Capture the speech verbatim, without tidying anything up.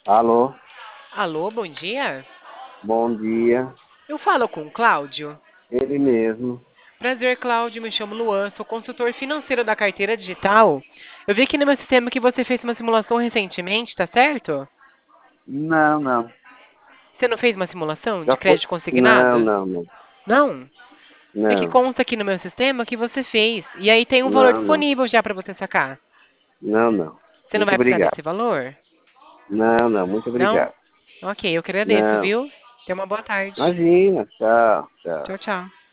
Alô, Alô, bom dia. bom dia. Eu falo com o Cláudio. Ele mesmo. Prazer, Cláudio. Me chamo Luan, sou consultor financeiro da carteira digital. Eu vi aqui no meu sistema que você fez uma simulação recentemente, tá certo? Não, não. Você não fez uma simulação de Já foi. crédito Não, consignado? não, não. Não? É que Não, consta aqui no meu sistema que você fez. E aí tem um valor não, não. disponível já para você sacar. Não, não. Você não Muito vai precisar obrigado. desse valor? Não, não, muito Não? obrigado. Ok, eu que agradeço, Não. viu? Tenha uma boa tarde. Imagina. Tchau, tchau. Tchau, tchau.